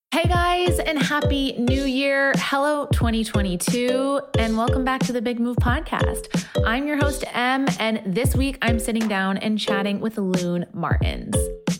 Hey guys, and happy new year. Hello 2022, and welcome back to the Big Move podcast. I'm your host, Em, and this week I'm sitting down and chatting with Lune Martins.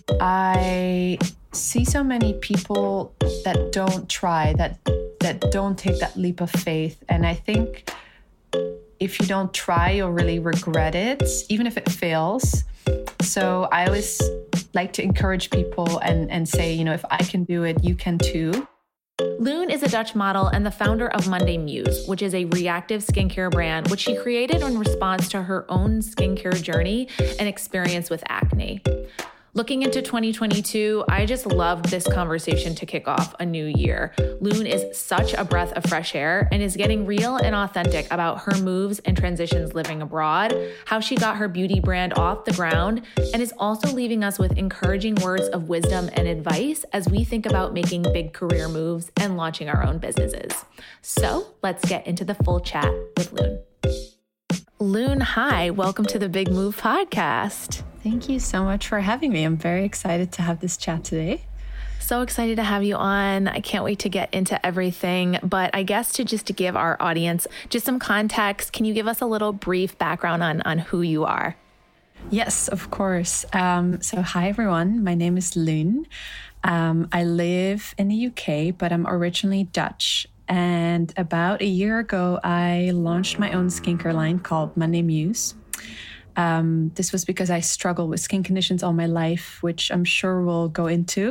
I see so many people that don't try, that don't take that leap of faith. And I think if you don't try, you'll really regret it, even if it fails. So I always like to encourage people and say, you know, if I can do it, you can too. Lune is a Dutch model and the founder of Monday Muse, which is a reactive skincare brand, which she created in response to her own skincare journey and experience with acne. Looking into 2022, I just loved this conversation to kick off a new year. Lune is such a breath of fresh air and is getting real and authentic about her moves and transitions living abroad, how she got her beauty brand off the ground, and is also leaving us with encouraging words of wisdom and advice as we think about making big career moves and launching our own businesses. So let's get into the full chat with Lune. Lune, hi, welcome to the Big Move podcast. Thank you so much for having me. I'm very excited to have this chat today. So excited to have you on. I can't wait to get into everything. But I guess to give our audience just some context, can you give us a little brief background on who you are? Yes, of course. So hi, everyone. My name is Lune. I live in the UK, but I'm originally Dutch. And about a year ago, I launched my own skincare line called Monday Muse. This was because I struggled with skin conditions all my life, which I'm sure we'll go into.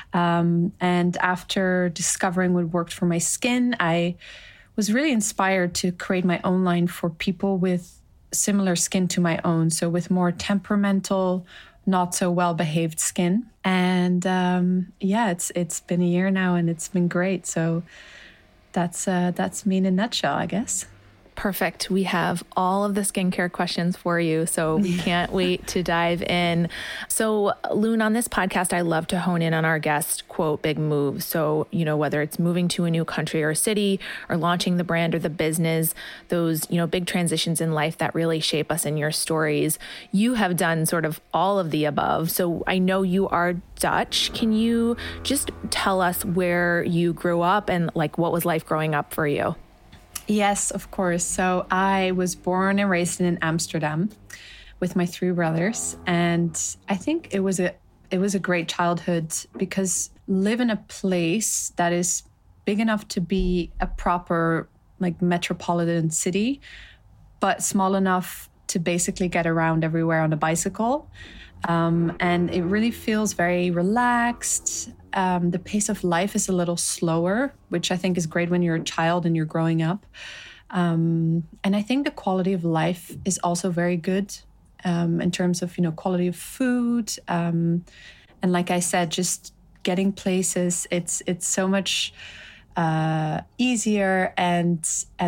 And after discovering what worked for my skin, I was really inspired to create my own line for people with similar skin to my own. So with more temperamental, not so well-behaved skin. And it's been a year now and it's been great. So that's me in a nutshell, I guess. Perfect. We have all of the skincare questions for you, so we can't wait to dive in. So, Lune, on this podcast, I love to hone in on our guest, quote, big moves. So, you know, whether it's moving to a new country or city or launching the brand or the business, those, you know, big transitions in life that really shape us in your stories. You have done sort of all of the above. So I know you are Dutch. Can you just tell us where you grew up and like what was life growing up for you? Yes, of course. So I was born and raised in Amsterdam with my three brothers. And I think it was a great childhood because live in a place that is big enough to be a proper like metropolitan city, but small enough to basically get around everywhere on a bicycle. And it really feels very relaxed. The pace of life is a little slower, which I think is great when you're a child and you're growing up. And I think the quality of life is also very good in terms of, you know, quality of food. And like I said, just getting places, it's so much easier. And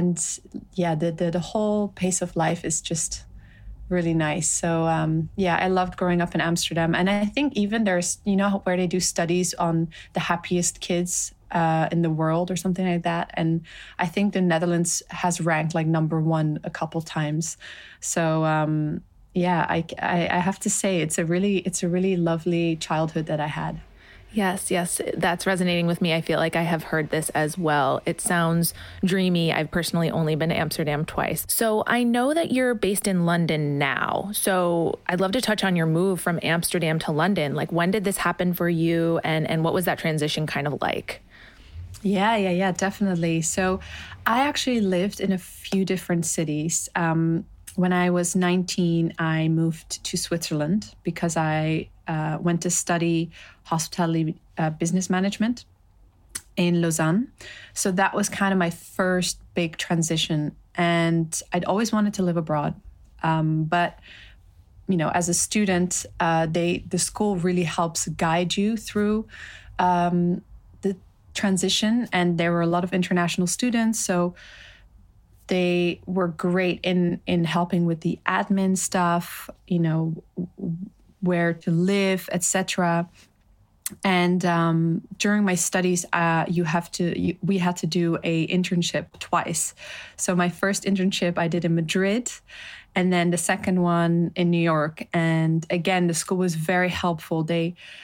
the whole pace of life is just really nice. So, I loved growing up in Amsterdam. And I think even there's, you know, where they do studies on the happiest kids in the world or something like that. And I think the Netherlands has ranked like number one a couple times. So, I have to say it's a really lovely childhood that I had. Yes, that's resonating with me. I feel like I have heard this as well. It sounds dreamy. I've personally only been to Amsterdam twice. So I know that you're based in London now. So I'd love to touch on your move from Amsterdam to London. Like, when did this happen for you? And what was that transition kind of like? Yeah, definitely. So I actually lived in a few different cities. When I was 19, I moved to Switzerland because I went to study hospitality business management in Lausanne. So that was kind of my first big transition. And I'd always wanted to live abroad. But, you know, as a student, the school really helps guide you through the transition. And there were a lot of international students. So they were great in helping with the admin stuff, you know, where to live, etc. And during my studies, we had to do a internship twice. So my first internship I did in Madrid, and then the second one in New York. And again, the school was very helpful. They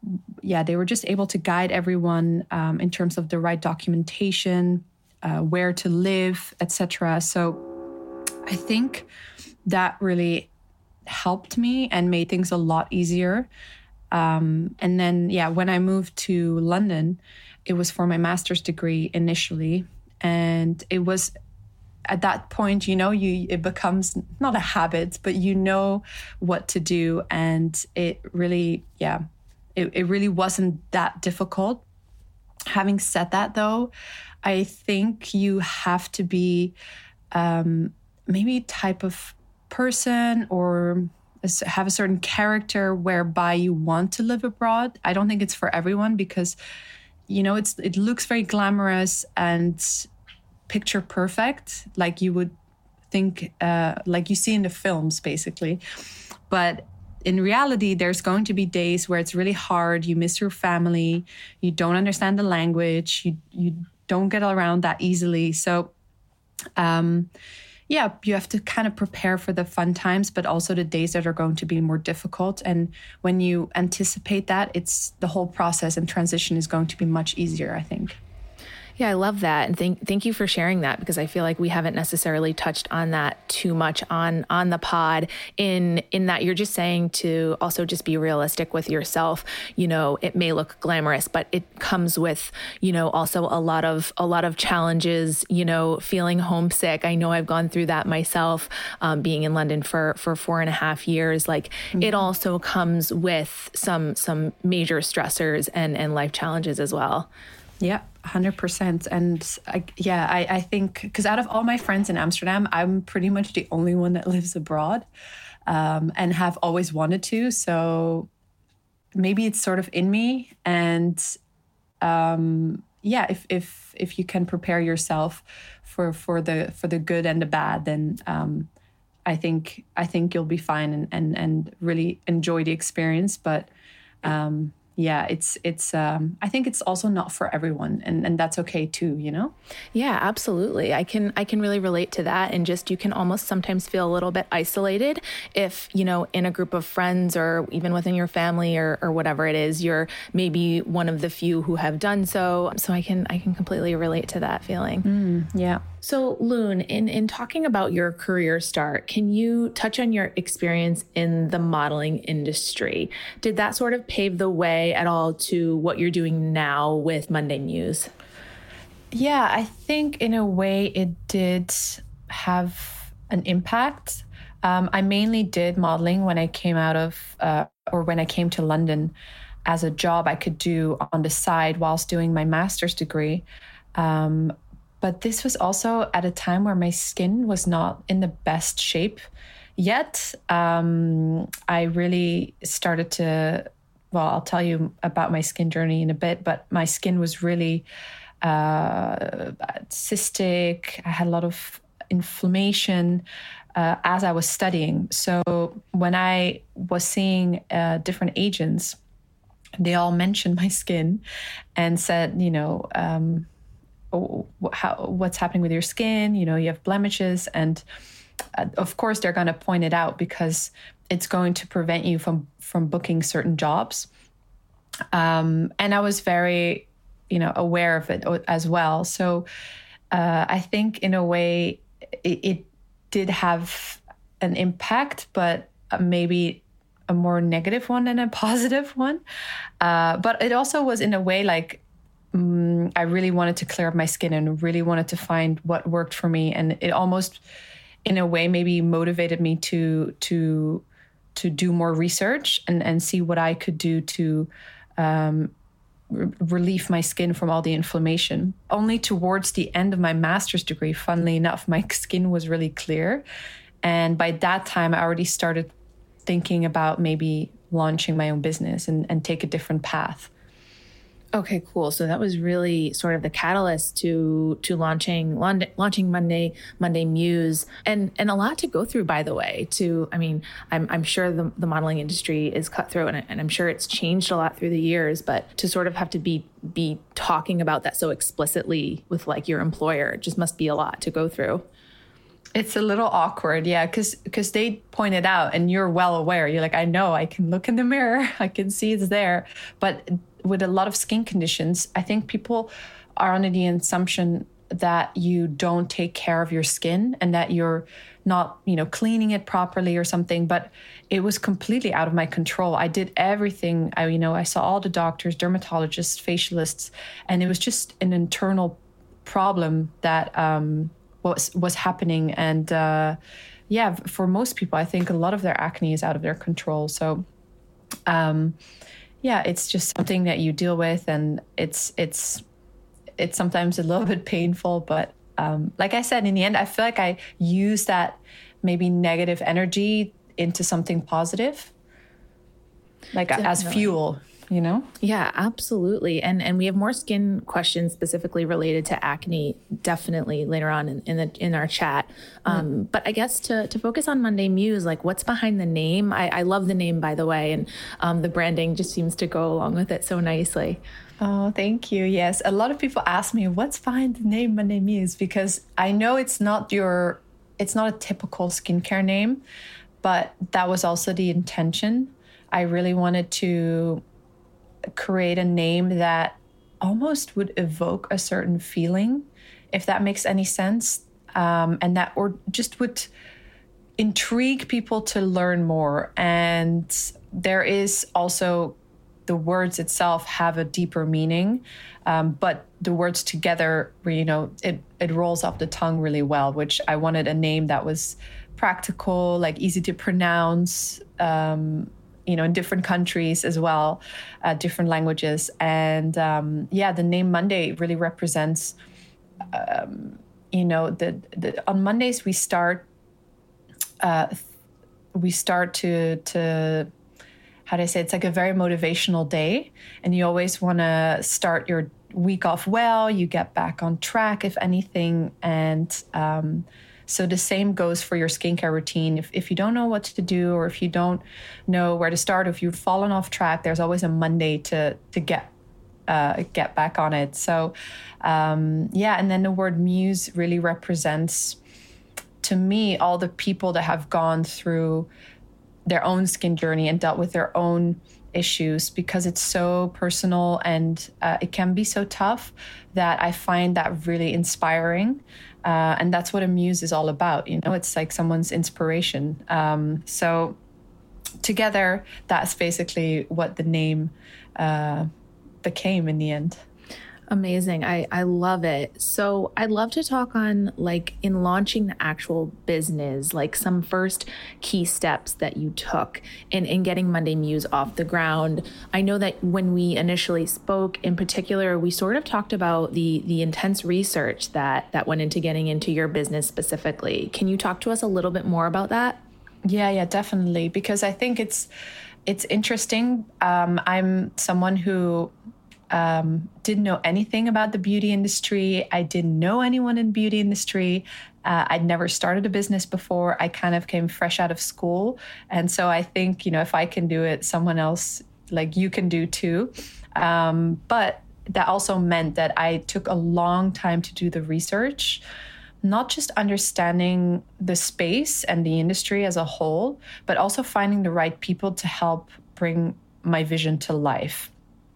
they were just able to guide everyone in terms of the right documentation, where to live, etc. So I think that really helped me and made things a lot easier. And then, when I moved to London, it was for my master's degree initially. And it was at that point, it becomes not a habit, but you know what to do. And it really, it really wasn't that difficult. Having said that, though, I think you have to be maybe type of person or have a certain character whereby you want to live abroad. I don't think it's for everyone because, it looks very glamorous and picture perfect, like you would think, like you see in the films, basically. But in reality, there's going to be days where it's really hard. You miss your family. You don't understand the language. You don't get around that easily. So, you have to kind of prepare for the fun times, but also the days that are going to be more difficult. And when you anticipate that, it's the whole process and transition is going to be much easier, I think. Yeah, I love that. And thank you for sharing that, because I feel like we haven't necessarily touched on that too much on the pod in that you're just saying to also just be realistic with yourself. It may look glamorous, but it comes with, also a lot of challenges, feeling homesick. I know I've gone through that myself, being in London for 4.5 years. Like it also comes with some major stressors and life challenges as well. Yeah, 100%. And I think because out of all my friends in Amsterdam, I'm pretty much the only one that lives abroad and have always wanted to. So maybe it's sort of in me. And if you can prepare yourself for the good and the bad, then I think you'll be fine and really enjoy the experience. But it's I think it's also not for everyone, and that's okay too, Yeah, absolutely. I can really relate to that. And just, you can almost sometimes feel a little bit isolated if, in a group of friends or even within your family or whatever it is, you're maybe one of the few who have done so. So I can completely relate to that feeling. Yeah. So Loon, in talking about your career start, can you touch on your experience in the modeling industry? Did that sort of pave the way at all to what you're doing now with Monday Muse? Yeah, I think in a way it did have an impact. I mainly did modeling when I came out of, or when I came to London as a job I could do on the side whilst doing my master's degree. But this was also at a time where my skin was not in the best shape yet. I really started to, I'll tell you about my skin journey in a bit, but my skin was really cystic. I had a lot of inflammation as I was studying. So when I was seeing different agents, they all mentioned my skin and said, what's happening with your skin? You have blemishes. And of course, they're going to point it out because it's going to prevent you from booking certain jobs. And I was very, aware of it as well. So I think in a way it did have an impact, but maybe a more negative one than a positive one. But it also was in a way like, I really wanted to clear up my skin and really wanted to find what worked for me. And it almost, in a way, maybe motivated me to do more research and see what I could do to relieve my skin from all the inflammation. Only towards the end of my master's degree, funnily enough, my skin was really clear. And by that time, I already started thinking about maybe launching my own business and take a different path. Okay, cool. So that was really sort of the catalyst to launching Monday Muse, and a lot to go through, by the way. I'm sure the modeling industry is cutthroat, and I'm sure it's changed a lot through the years. But to sort of have to be talking about that so explicitly with like your employer, it just must be a lot to go through. It's a little awkward, yeah, because they point it out and you're well aware. You're like, I know, I can look in the mirror, I can see it's there. But with a lot of skin conditions, I think people are under the assumption that you don't take care of your skin and that you're not, cleaning it properly or something. But it was completely out of my control. I did everything. I saw all the doctors, dermatologists, facialists, and it was just an internal problem that was happening. And for most people, I think a lot of their acne is out of their control. So it's just something that you deal with, and it's sometimes a little bit painful, but like I said, in the end, I feel like I use that maybe negative energy into something positive, like as fuel. Yeah, absolutely. And we have more skin questions specifically related to acne, definitely later on in our chat. But I guess to focus on Monday Muse, like what's behind the name? I love the name, by the way, and the branding just seems to go along with it so nicely. Oh, thank you. Yes. A lot of people ask me what's behind the name Monday Muse, because I know it's not a typical skincare name, but that was also the intention. I really wanted to create a name that almost would evoke a certain feeling, if that makes any sense, and that or just would intrigue people to learn more. And there is also the words itself have a deeper meaning, but the words together, it rolls off the tongue really well, which I wanted a name that was practical, like easy to pronounce, in different countries as well, different languages. And the name Monday really represents, on Mondays we start to how do I say, it's like a very motivational day, and you always want to start your week off well. You get back on track, if anything. And so the same goes for your skincare routine. If you don't know what to do, or if you don't know where to start, or if you've fallen off track, there's always a Monday to get back on it. So and then the word muse really represents, to me, all the people that have gone through their own skin journey and dealt with their own issues, because it's so personal and it can be so tough, that I find that really inspiring. And that's what a muse is all about. It's like someone's inspiration. So together, that's basically what the name became in the end. Amazing. I love it. So I'd love to talk on, like, in launching the actual business, like some first key steps that you took in getting Monday Muse off the ground. I know that when we initially spoke, in particular, we sort of talked about the intense research that went into getting into your business specifically. Can you talk to us a little bit more about that? Yeah, definitely. Because I think it's interesting. I'm someone who didn't know anything about the beauty industry. I didn't know anyone in the beauty industry. I'd never started a business before. I kind of came fresh out of school. And so I think, if I can do it, someone else, like, you can do too. But that also meant that I took a long time to do the research, not just understanding the space and the industry as a whole, but also finding the right people to help bring my vision to life.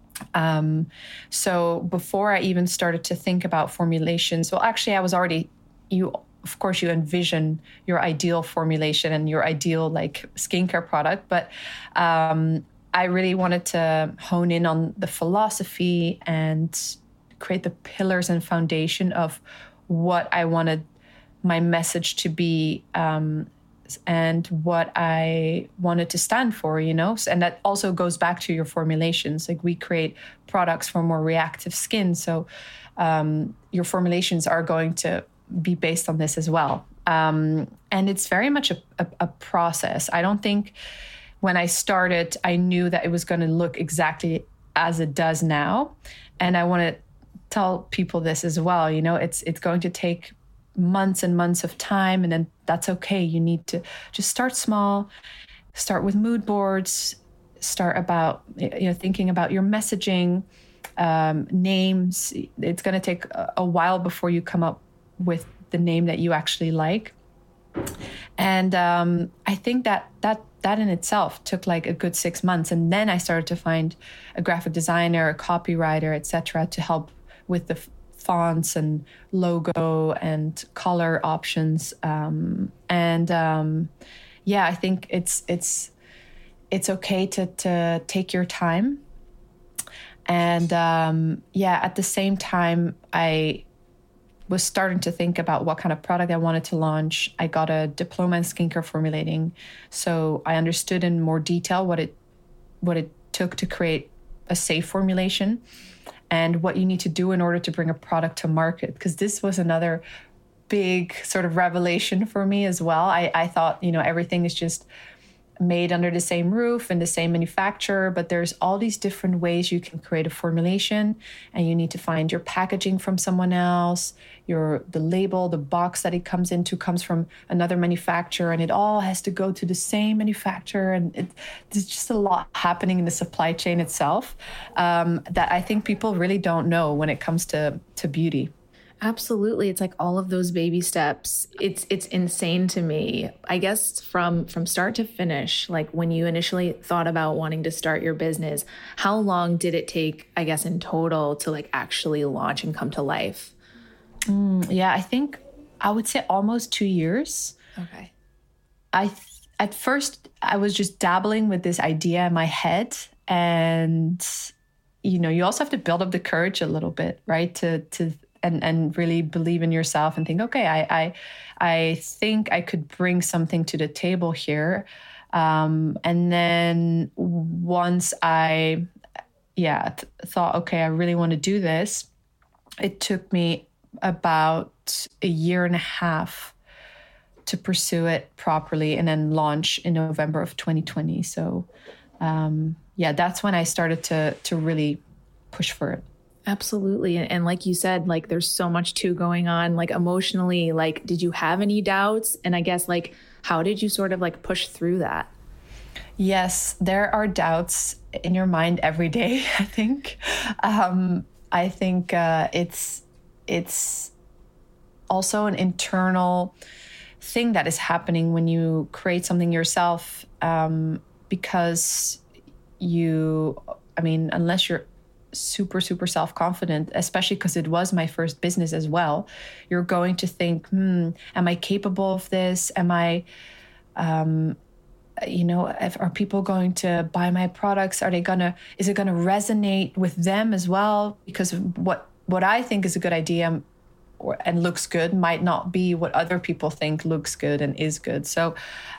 So before I even started to think about formulations, well, actually I was already, of course you envision your ideal formulation and your ideal, like, skincare product. But, I really wanted to hone in on the philosophy and create the pillars and foundation of what I wanted my message to be, and what I wanted to stand for, And that also goes back to your formulations. Like, we create products for more reactive skin. So your formulations are going to be based on this as well. And it's very much a process. I don't think when I started, I knew that it was going to look exactly as it does now. And I want to tell people this as well. It's going to take months and months of time, and then that's okay. You need to just start small, start with mood boards, start about thinking about your messaging, names. It's going to take a while before you come up with the name that you actually like. And I think that in itself took like a good 6 months. And then I started to find a graphic designer, a copywriter, etc., to help with the fonts and logo and color options. I think it's okay to take your time. And at the same time, I was starting to think about what kind of product I wanted to launch. I got a diploma in skincare formulating, so I understood in more detail what it took to create a safe formulation and what you need to do in order to bring a product to market. Because this was another big sort of revelation for me as well. I thought, everything is just made under the same roof and the same manufacturer, but there's all these different ways you can create a formulation, and you need to find your packaging from someone else, the label, the box that it comes into comes from another manufacturer, and it all has to go to the same manufacturer. And there's just a lot happening in the supply chain itself that I think people really don't know when it comes to beauty. Absolutely. It's like all of those baby steps. It's insane to me. I guess from start to finish, like when you initially thought about wanting to start your business, how long did it take, I guess, in total to like actually launch and come to life? I think I would say almost 2 years. Okay. At first I was just dabbling with this idea in my head, and you also have to build up the courage a little bit, right? And really believe in yourself and think, okay, I think I could bring something to the table here. And then once I thought, okay, I really want to do this, it took me about a year and a half to pursue it properly and then launch in November of 2020. So that's when I started to really push for it. Absolutely. And like you said, like there's so much too going on, like emotionally, like, did you have any doubts? And I guess like, how did you sort of like push through that? Yes, there are doubts in your mind every day, I think. I think it's also an internal thing that is happening when you create something yourself, because unless you're super, super self-confident, especially because it was my first business as well, you're going to think, am I capable of this? Am I, are people going to buy my products? Is it going to resonate with them as well? Because what I think is a good idea and looks good might not be what other people think looks good and is good. So,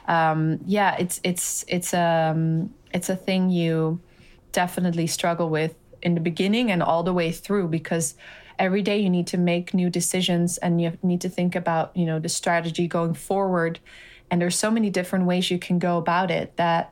it's a thing you definitely struggle with in the beginning and all the way through, because every day you need to make new decisions and you need to think about, the strategy going forward. And there's so many different ways you can go about it that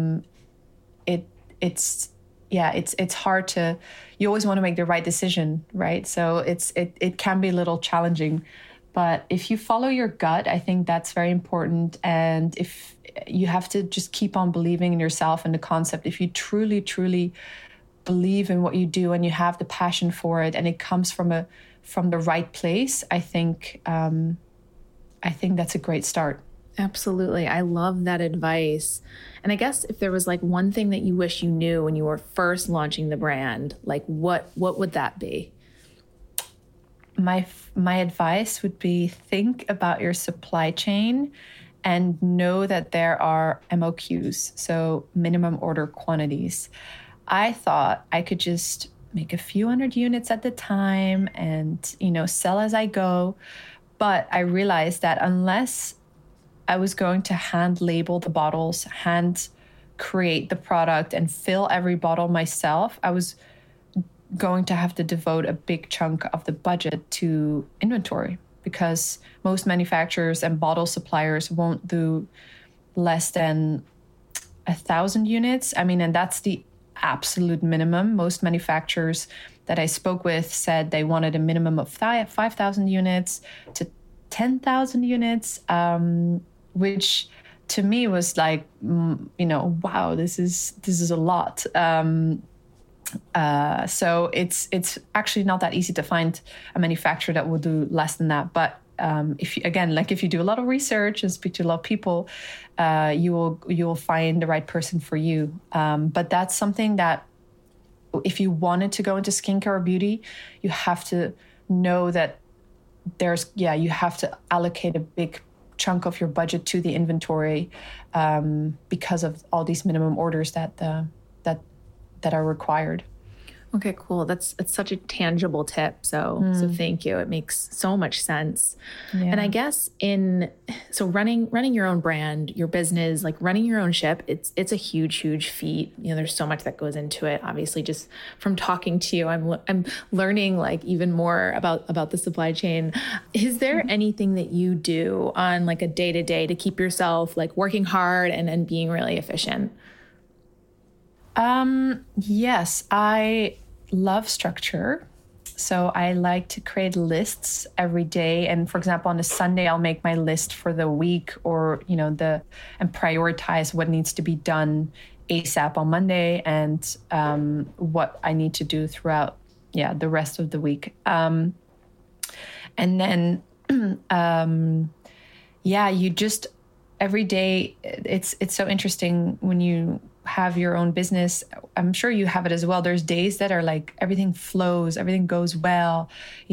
it's hard to, you always want to make the right decision, right? So it can be a little challenging, but if you follow your gut, I think that's very important. And if you have to just keep on believing in yourself and the concept, if you truly, truly believe in what you do and you have the passion for it and it comes from the right place, I think that's a great start. Absolutely. I love that advice. And I guess if there was like one thing that you wish you knew when you were first launching the brand, like what would that be? My advice would be think about your supply chain and know that there are MOQs, so minimum order quantities. I thought I could just make a few hundred units at the time and, sell as I go. But I realized that unless I was going to hand label the bottles, hand create the product and fill every bottle myself, I was going to have to devote a big chunk of the budget to inventory, because most manufacturers and bottle suppliers won't do less than 1,000 units. And that's the absolute minimum. Most manufacturers that I spoke with said they wanted a minimum of 5,000 units to 10,000 units, which to me was like, wow, this is a lot. So it's actually not that easy to find a manufacturer that will do less than that. But if you, again, like if you do a lot of research and speak to a lot of people, you will find the right person for you. But that's something that if you wanted to go into skincare or beauty, you have to know that you have to allocate a big chunk of your budget to the inventory because of all these minimum orders that are required. Okay, cool. It's such a tangible tip. So thank you. It makes so much sense. Yeah. And I guess running your own brand, your business, like running your own ship, it's a huge, huge feat. You know, there's so much that goes into it. Obviously, just from talking to you, I'm learning like even more about the supply chain. Is there anything that you do on like a day-to-day to keep yourself like working hard and being really efficient? Yes, I love structure. So I like to create lists every day. And for example, on a Sunday, I'll make my list for the week and prioritize what needs to be done ASAP on Monday and what I need to do throughout, the rest of the week. And then, you just every day, it's so interesting when you have your own business. I'm sure you have it as well. There's days that are like everything flows, everything goes well,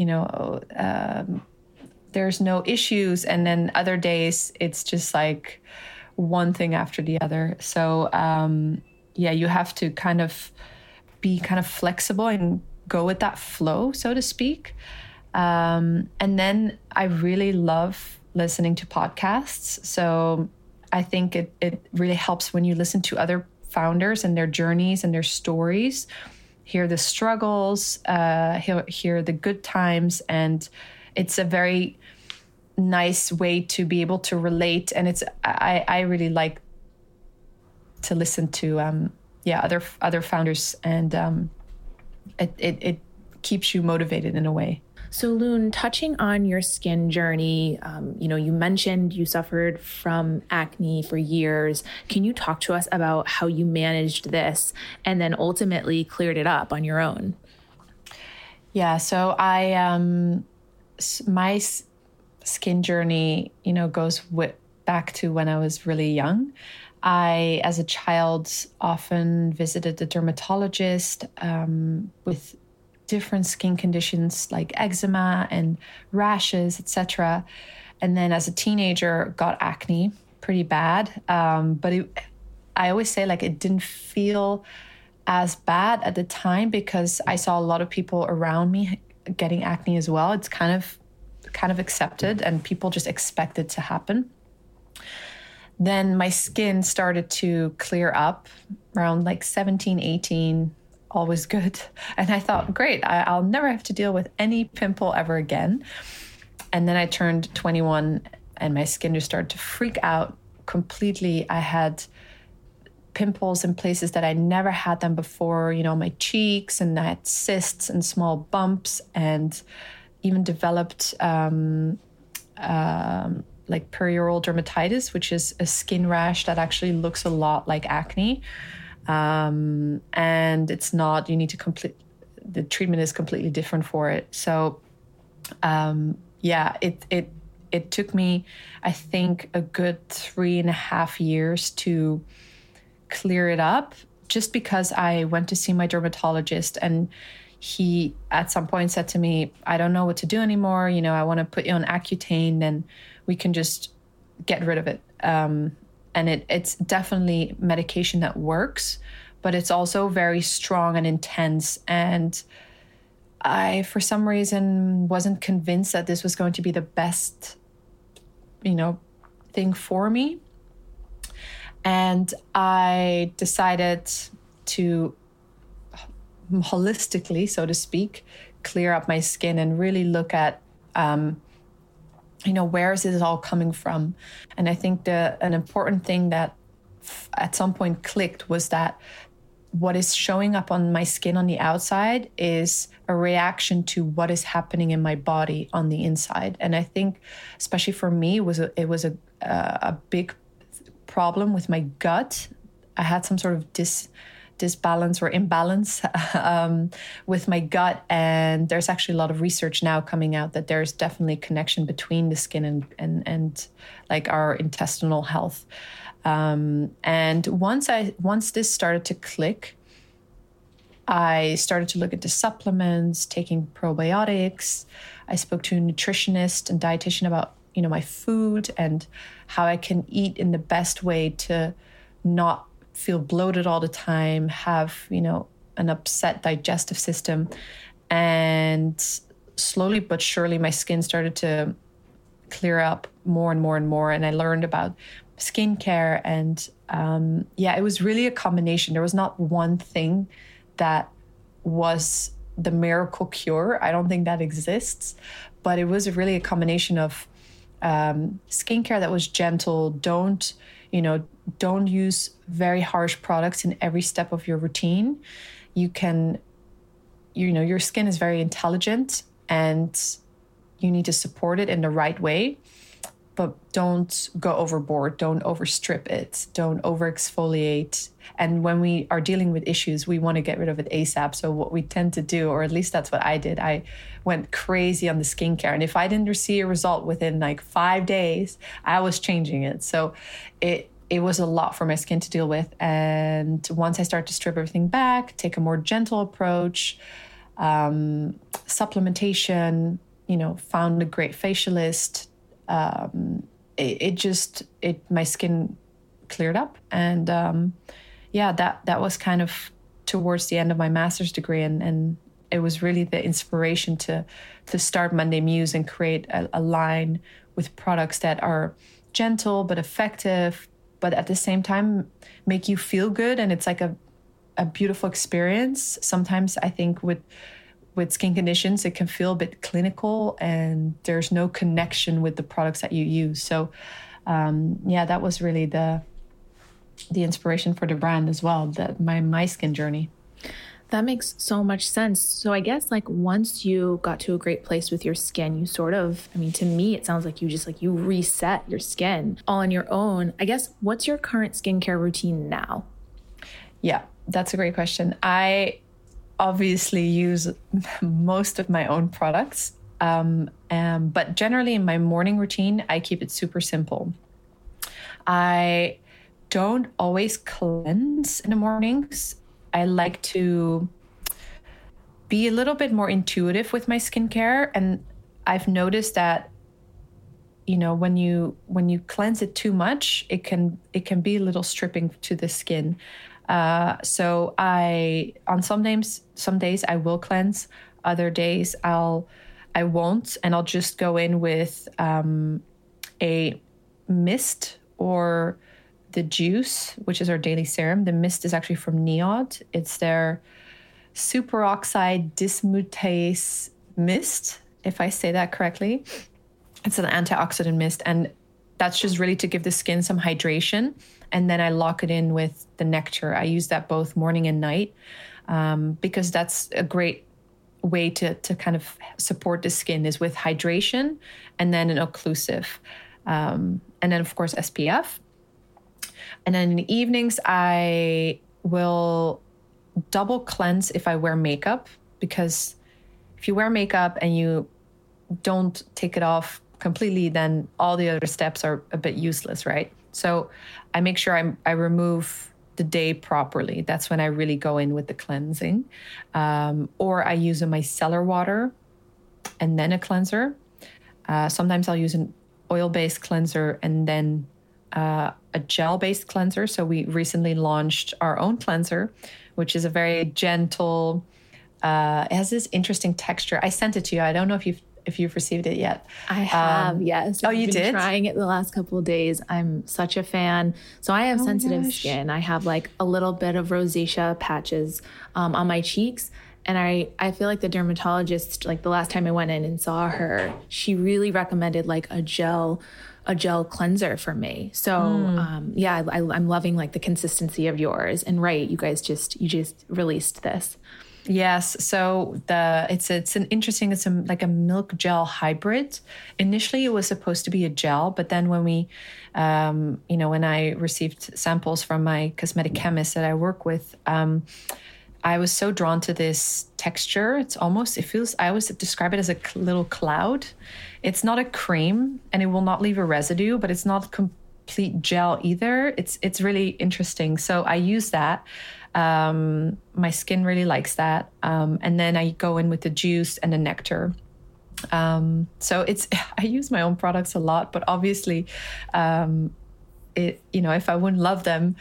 there's no issues. And then other days it's just like one thing after the other. So you have to kind of be kind of flexible and go with that flow, so to speak. And then I really love listening to podcasts. So I think it really helps when you listen to other founders and their journeys and their stories, hear the struggles, hear the good times. And it's a very nice way to be able to relate. And I really like to listen to other founders, and it keeps you motivated in a way. So Loon, touching on your skin journey, you mentioned you suffered from acne for years. Can you talk to us about how you managed this and then ultimately cleared it up on your own? Yeah, so my skin journey, goes back to when I was really young. I, as a child, often visited the dermatologist with different skin conditions like eczema and rashes, etc. And then as a teenager, got acne pretty bad. But I always say like it didn't feel as bad at the time because I saw a lot of people around me getting acne as well. It's kind of accepted and people just expect it to happen. Then my skin started to clear up around like 17, 18, always good. And I thought, great, I'll never have to deal with any pimple ever again. And then I turned 21 and my skin just started to freak out completely. I had pimples in places that I never had them before, my cheeks, and I had cysts and small bumps, and even developed like perioral dermatitis, which is a skin rash that actually looks a lot like acne. And it's not, the treatment is completely different for it. So, it took me, I think, a good 3.5 years to clear it up, just because I went to see my dermatologist and he at some point said to me, I don't know what to do anymore. I want to put you on Accutane and we can just get rid of it. And it's definitely medication that works, but it's also very strong and intense. And I, for some reason, wasn't convinced that this was going to be the best, thing for me. And I decided to holistically, so to speak, clear up my skin and really look at, where is this all coming from? And I think an important thing that at some point clicked was that what is showing up on my skin on the outside is a reaction to what is happening in my body on the inside. And I think, especially for me, it was a big problem with my gut. I had some sort of disbalance or imbalance with my gut. And there's actually a lot of research now coming out that there's definitely a connection between the skin and like our intestinal health. And once this started to click, I started to look into supplements, taking probiotics. I spoke to a nutritionist and dietitian about, my food and how I can eat in the best way to not feel bloated all the time, have, an upset digestive system. And slowly but surely, my skin started to clear up more and more and more. And I learned about skincare. And it was really a combination. There was not one thing that was the miracle cure. I don't think that exists. But it was really a combination of skincare that was gentle. Don't use very harsh products in every step of your routine. You can, your skin is very intelligent and you need to support it in the right way, but don't go overboard. Don't overstrip it. Don't over exfoliate. And when we are dealing with issues, we want to get rid of it ASAP. So what we tend to do, or at least that's what I did, I went crazy on the skincare. And if I didn't see a result within like 5 days, I was changing it. So it was a lot for my skin to deal with. And once I started to strip everything back, take a more gentle approach, supplementation, found a great facialist, my skin cleared up. And that was kind of towards the end of my master's degree. And it was really the inspiration to start Monday Muse and create a line with products that are gentle but effective, but at the same time make you feel good. And it's like a beautiful experience. Sometimes I think with skin conditions, it can feel a bit clinical and there's no connection with the products that you use. So that was really the inspiration for the brand as well, my skin journey. That makes so much sense. So I guess like once you got to a great place with your skin, you sort of, to me, it sounds like you just you reset your skin all on your own. I guess, what's your current skincare routine now? Yeah, that's a great question. I obviously use most of my own products. But generally in my morning routine, I keep it super simple. I don't always cleanse in the mornings. I like to be a little bit more intuitive with my skincare. And I've noticed that, when you cleanse it too much, it can be a little stripping to the skin. So on some days I will cleanse, other days I won't, and I'll just go in with a mist or the juice, which is our daily serum. The mist is actually from Neod. It's their superoxide dismutase mist, if I say that correctly. It's an antioxidant mist, and that's just really to give the skin some hydration. And then I lock it in with the nectar. I use that both morning and night because that's a great way to kind of support the skin is with hydration and then an occlusive. And then, of course, SPF. And then in the evenings, I will double cleanse if I wear makeup, because if you wear makeup and you don't take it off completely, then all the other steps are a bit useless, right? So I make sure I remove the day properly. That's when I really go in with the cleansing. Or I use a micellar water and then a cleanser. Sometimes I'll use an oil-based cleanser and then a gel-based cleanser. So we recently launched our own cleanser, which is a very gentle, it has this interesting texture. I sent it to you. I don't know if you've received it yet. I have, yes. Oh, you did? I've been trying it the last couple of days. I'm such a fan. So I have sensitive skin. I have like a little bit of rosacea patches on my cheeks. And I feel like the dermatologist, like the last time I went in and saw her, she really recommended like a gel cleanser for me. So I'm loving like the consistency of yours. And right, you just released this. Yes, so it's an interesting, like a milk gel hybrid. Initially, it was supposed to be a gel, but then when when I received samples from my cosmetic chemist that I work with, I was so drawn to this texture. I always describe it as a little cloud. It's not a cream, and it will not leave a residue, but it's not complete gel either. It's really interesting. So I use that. My skin really likes that. And then I go in with the juice and the nectar. So I use my own products a lot, but obviously, if I wouldn't love them,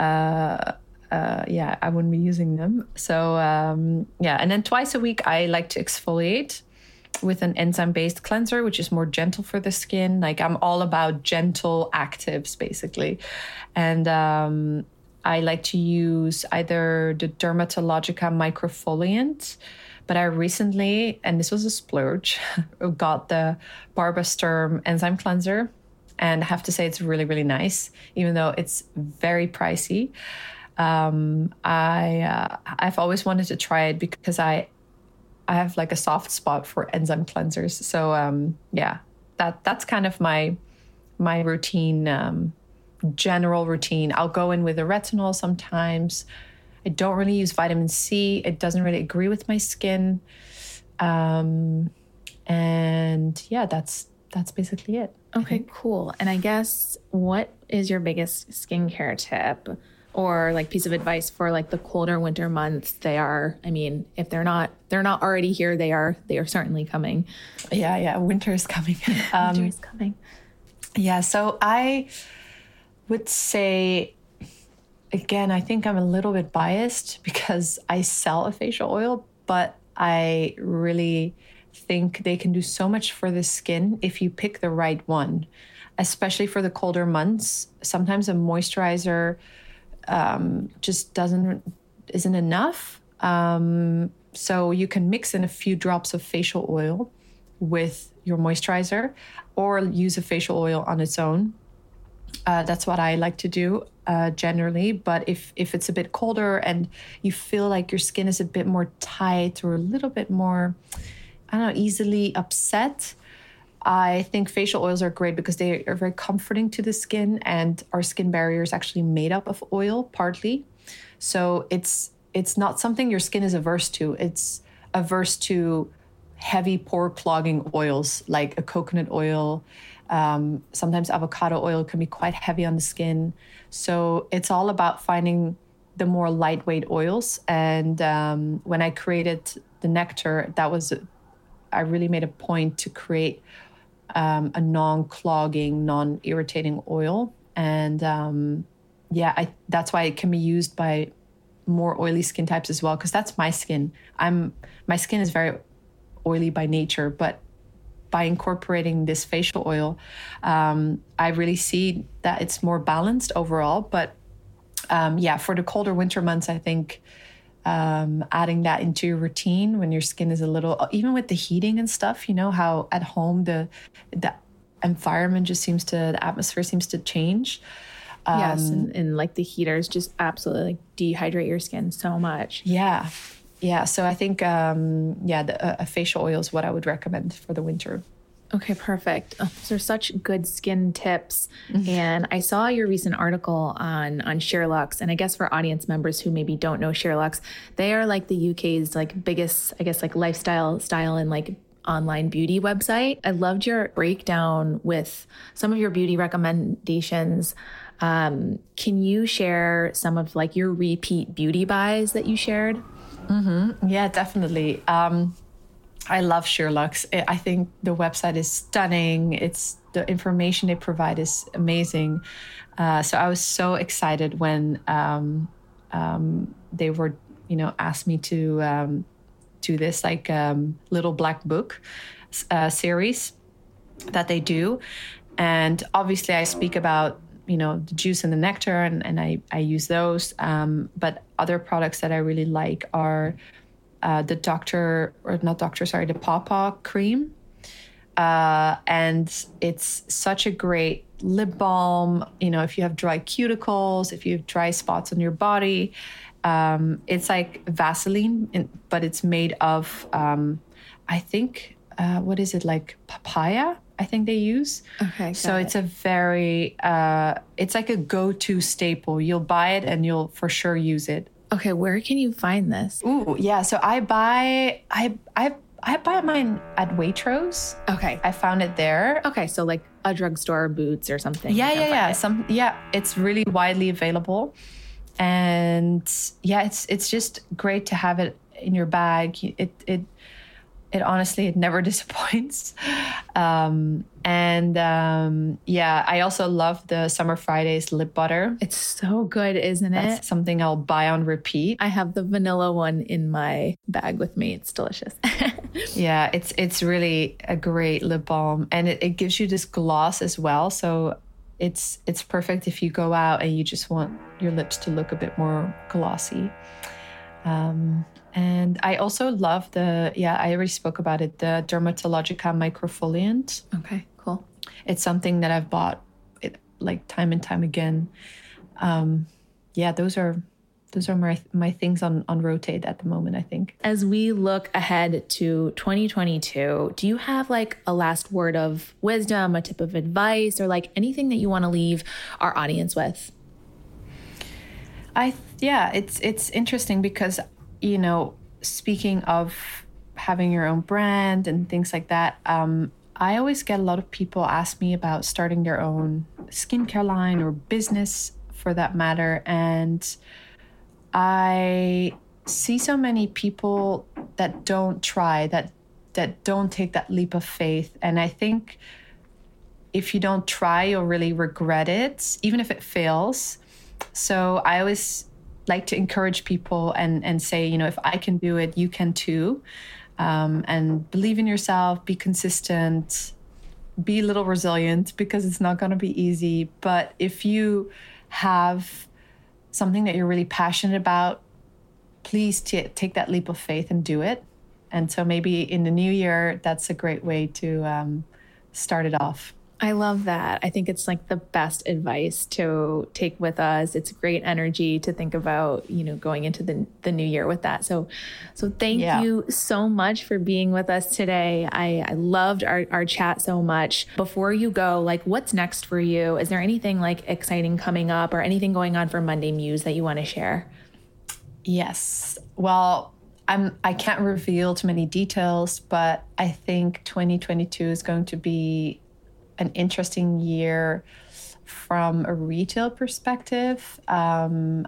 I wouldn't be using them. So, and then twice a week, I like to exfoliate with an enzyme-based cleanser, which is more gentle for the skin. Like, I'm all about gentle actives, basically. And I like to use either the Dermatologica Microfoliant, but I recently, and this was a splurge, got the Barbasturm Enzyme Cleanser. And I have to say it's really, really nice, even though it's very pricey. I've always wanted to try it because I have like a soft spot for enzyme cleansers. So that's kind of my routine, general routine. I'll go in with a retinol sometimes. I don't really use vitamin C. It doesn't really agree with my skin. And yeah, that's basically it. Okay, cool. And I guess, what is your biggest skincare tip or like piece of advice for like the colder winter months? If they're not already here, they are certainly coming. Yeah. Winter is coming. Winter is coming. Yeah. So I would say, again, I think I'm a little bit biased because I sell a facial oil, but I really think they can do so much for the skin if you pick the right one, especially for the colder months. Sometimes a moisturizer just isn't enough. So you can mix in a few drops of facial oil with your moisturizer, or use a facial oil on its own. That's what I like to do generally. But if it's a bit colder and you feel like your skin is a bit more tight or a little bit more, easily upset, I think facial oils are great because they are very comforting to the skin, and our skin barrier is actually made up of oil partly. So it's not something your skin is averse to. It's averse to heavy pore clogging oils like a coconut oil. Sometimes avocado oil can be quite heavy on the skin. So it's all about finding the more lightweight oils. And when I created the nectar, I really made a point to create a non-clogging, non-irritating oil. And that's why it can be used by more oily skin types as well, because that's my skin. My skin is very oily by nature, but by incorporating this facial oil, I really see that it's more balanced overall. But for the colder winter months, I think adding that into your routine when your skin is a little, even with the heating and stuff, how at home the environment the atmosphere seems to change. Yes, and like the heaters just absolutely like dehydrate your skin so much. Yeah. So I think a facial oil is what I would recommend for the winter. Okay, perfect. Those are such good skin tips. Mm-hmm. And I saw your recent article on SheerLuxe. And I guess for audience members who maybe don't know SheerLuxe, they are like the UK's like biggest, I guess, like lifestyle, style, and like online beauty website. I loved your breakdown with some of your beauty recommendations. Can you share some of like your repeat beauty buys that you shared? Mm-hmm. Yeah, definitely. I love SheerLuxe. I think the website is stunning. The information they provide is amazing. So I was so excited when they were, asked me to do this like little black book series that they do. And obviously I speak about, the juice and the nectar, and I use those. But other products that I really like are the Pawpaw cream. And it's such a great lip balm, if you have dry cuticles, if you have dry spots on your body. It's like Vaseline, but it's made of, I think, what is it, like papaya? I think they use. Okay. So it's a very, it's like a go-to staple. You'll buy it and you'll for sure use it. Okay. Where can you find this? Ooh, yeah. So I buy mine at Waitrose. Okay. I found it there. Okay. So like a drugstore, Boots or something. Yeah. It's really widely available. And yeah, it's just great to have it in your bag. It honestly, it never disappoints. Yeah, I also love the Summer Fridays lip butter. It's so good, isn't it? That's something I'll buy on repeat. I have the vanilla one in my bag with me. It's delicious. Yeah, it's really a great lip balm, and it gives you this gloss as well. So it's perfect if you go out and you just want your lips to look a bit more glossy. And I also love I already spoke about it, the Dermatologica Microfoliant. Okay, cool. It's something that I've bought like time and time again. Those are my things on rotate at the moment, I think. As we look ahead to 2022, do you have like a last word of wisdom, a tip of advice, or like anything that you want to leave our audience with? It's interesting because, you know, speaking of having your own brand and things like that, I always get a lot of people ask me about starting their own skincare line or business for that matter. And I see so many people that don't try, that don't take that leap of faith. And I think if you don't try, you'll really regret it, even if it fails. So I always like to encourage people and say, you know, if I can do it, you can too. And believe in yourself, be consistent, be a little resilient, because it's not going to be easy. But if you have something that you're really passionate about, please take that leap of faith and do it. And so maybe in the new year, that's a great way to start it off. I love that. I think it's like the best advice to take with us. It's great energy to think about, you know, going into the new year with that. So thank you so much for being with us today. I loved our chat so much. Before you go, like, what's next for you? Is there anything like exciting coming up or anything going on for Monday Muse that you want to share? Yes. Well, I can't reveal too many details, but I think 2022 is going to be an interesting year from a retail perspective. And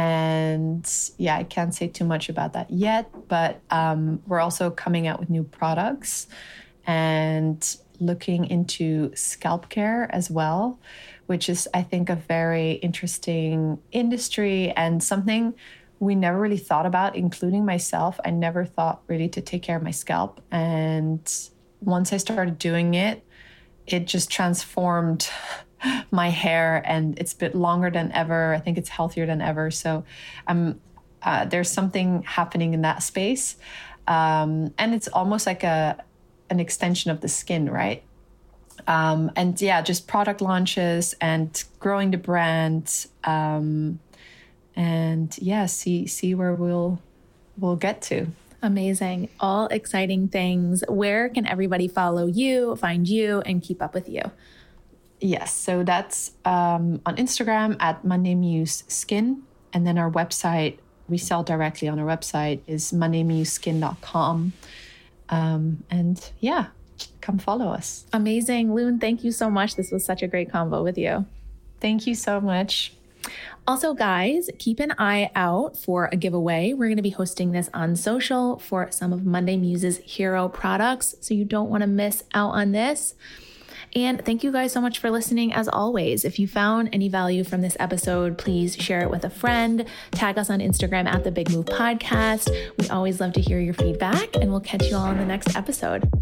yeah, I can't say too much about that yet, but we're also coming out with new products and looking into scalp care as well, which is, I think, a very interesting industry and something we never really thought about, including myself. I never thought really to take care of my scalp. And once I started doing it, it just transformed my hair, and it's a bit longer than ever. I think it's healthier than ever. So there's something happening in that space. And it's almost like an extension of the skin, right? And yeah, just product launches and growing the brand. And yeah, see where we'll get to. Amazing. All exciting things. Where can everybody follow you, find you, and keep up with you? Yes. So that's on Instagram at Monday Muse Skin. And then our website, we sell directly on our website, is mondaymuseskin.com. And yeah, come follow us. Amazing. Loon, thank you so much. This was such a great convo with you. Thank you so much. Also, guys, keep an eye out for a giveaway. We're going to be hosting this on social for some of Monday Muse's hero products, so you don't want to miss out on this. And thank you guys so much for listening. As always, if you found any value from this episode, please share it with a friend. Tag us on Instagram at The Big Move Podcast. We always love to hear your feedback, and we'll catch you all in the next episode.